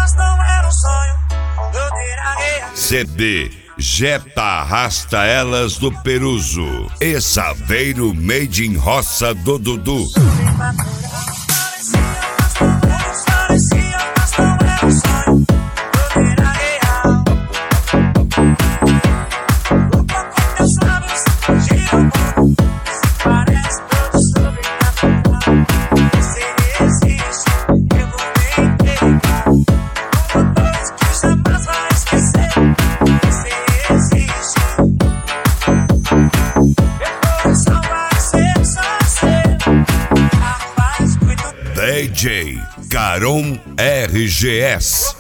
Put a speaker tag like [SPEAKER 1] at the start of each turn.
[SPEAKER 1] mas não era um sonho. Eu diraguei.
[SPEAKER 2] CD Jetta Arrasta Elas do Peruso e Saveiro Made in Roça do Dudu. DJ Caron RGS.